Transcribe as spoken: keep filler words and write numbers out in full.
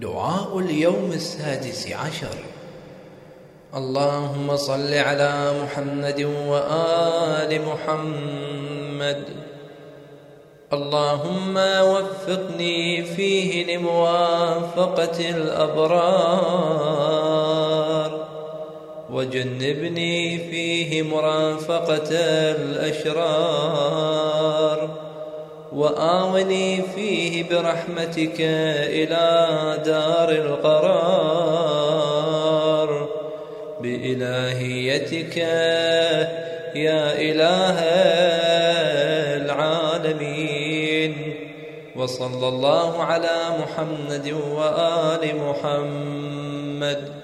دعاء اليوم السادس عشر. اللهم صل على محمد وآل محمد. اللهم وفقني فيه لموافقة الأبرار، وجنبني فيه مرافقة الأشرار، وآوني فيه برحمتك إلى دار القرار بإلهيتك يا إله العالمين. وصلى الله على محمد وآل محمد.